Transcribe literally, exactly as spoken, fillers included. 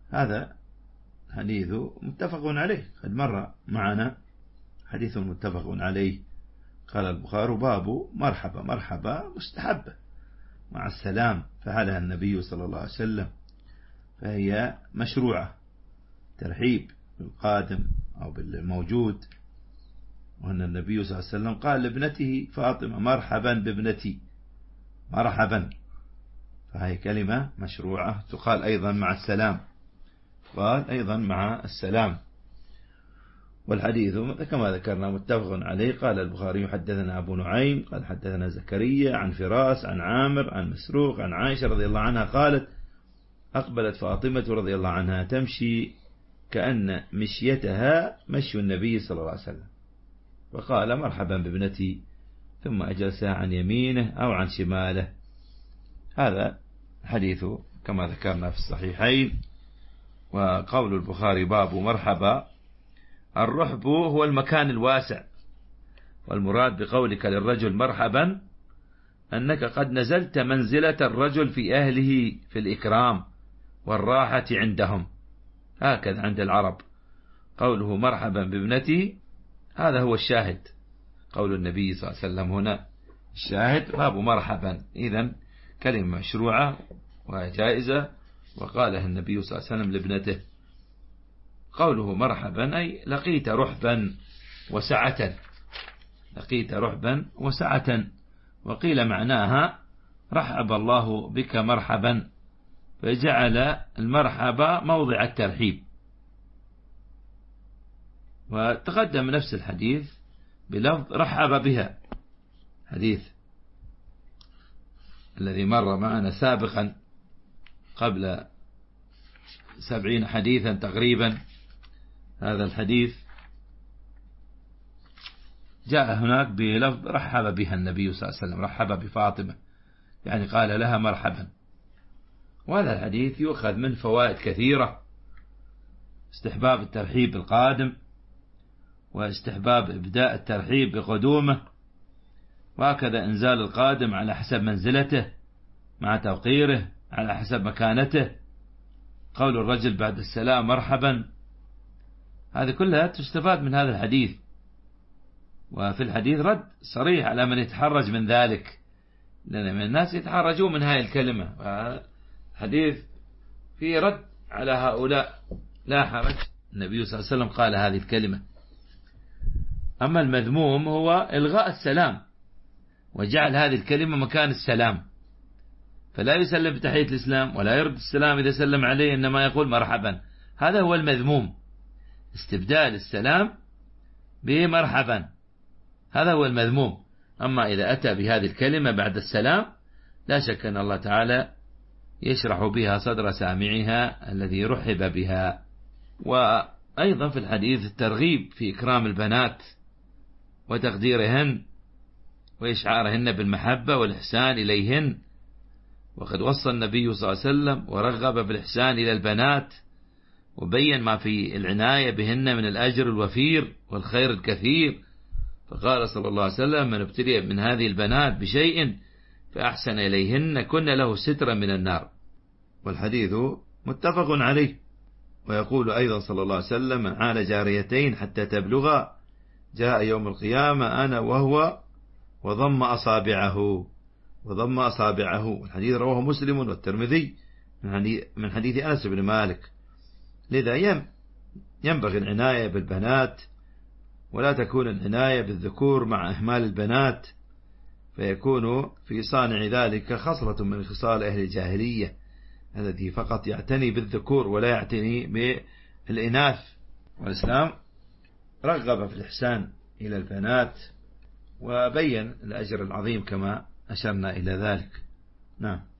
هذا حديث متفق عليه، قد مر معنا حديث متفق عليه. قال البخاري باب مرحبا، مرحبا مستحبة مع السلام فعلها النبي صلى الله عليه وسلم، فهي مشروعة، ترحيب بالقادم أو بالموجود. وأن النبي صلى الله عليه وسلم قال لابنته فاطمة مرحبا بابنتي، مرحبا، فهي كلمة مشروعة تقال أيضا مع السلام، قال أيضا مع السلام. والحديث كما ذكرنا متفق عليه. قال البخاري حدثنا أبو نعيم قال حدثنا زكريا عن فراس عن عامر عن مسروق عن عائشة رضي الله عنها قالت أقبلت فاطمة رضي الله عنها تمشي كأن مشيتها مشي النبي صلى الله عليه وسلم، وقال مرحبا بابنتي، ثم أجلسها عن يمينه أو عن شماله. هذا حديث كما ذكرنا في الصحيحين. وقول البخاري باب مرحبا، الرحب هو المكان الواسع، والمراد بقولك للرجل مرحبا أنك قد نزلت منزلة الرجل في أهله في الإكرام والراحة عندهم، هكذا عند العرب. قوله مرحبا بابنتي هذا هو الشاهد، قول النبي صلى الله عليه وسلم هنا الشاهد باب مرحبا، إذن كلمة مشروعة وجائزة، وقالها النبي صلى الله عليه وسلم لابنته. قوله مرحبا أي لقيت رحبا وسعة، لقيت رحبا وسعة. وقيل معناها رحب الله بك مرحبا، فجعل المرحبا موضع الترحيب. وتقدم نفس الحديث بلفظ رحب بها، حديث الذي مر معنا سابقا قبل سبعين حديثا تقريبا. هذا الحديث جاء هناك بلفظ رحب بها النبي صلى الله عليه وسلم، رحب بفاطمة يعني قال لها مرحبا. وهذا الحديث يؤخذ من فوائد كثيرة، استحباب الترحيب بالقادم، واستحباب إبداء الترحيب بقدومه، وهكذا إنزال القادم على حسب منزلته مع توقيره على حسب مكانته. قول الرجل بعد السلام مرحبا، هذه كلها تستفاد من هذا الحديث. وفي الحديث رد صريح على من يتحرج من ذلك، لأن من الناس يتحرجون من هذه الكلمة، الحديث فيه رد على هؤلاء، لا حرج، النبي صلى الله عليه وسلم قال هذه الكلمة. أما المذموم هو إلغاء السلام وجعل هذه الكلمة مكان السلام، فلا يسلم بتحية الإسلام ولا يرد السلام إذا سلم عليه، إنما يقول مرحبا. هذا هو المذموم، استبدال السلام بمرحبا، هذا هو المذموم. أما إذا أتى بهذه الكلمة بعد السلام لا شك أن الله تعالى يشرح بها صدر سامعها الذي رحب بها. وأيضا في الحديث الترغيب في إكرام البنات وتقديرهن وإشعارهن بالمحبة والإحسان إليهن، وقد وصى النبي صلى الله عليه وسلم ورغب بالإحسان إلى البنات، وبين ما في العناية بهن من الأجر الوفير والخير الكثير. فقال صلى الله عليه وسلم من ابتلي من هذه البنات بشيء فأحسن إليهن كن له سترا من النار. والحديث متفق عليه. ويقول أيضا صلى الله عليه وسلم من عال جاريتين حتى تبلغا جاء يوم القيامة أنا وهو وضم أصابعه، وضم أصابعه. الحديث رواه مسلم والترمذي من حديث أنس بن مالك. لذا ينبغي العناية بالبنات، ولا تكون العناية بالذكور مع إهمال البنات، فيكون في صانع ذلك خصلة من خصال أهل الجاهلية الذي فقط يعتني بالذكور ولا يعتني بالإناث. والإسلام رغب في الإحسان إلى البنات وبين الأجر العظيم كما أشرنا إلى ذلك. نعم.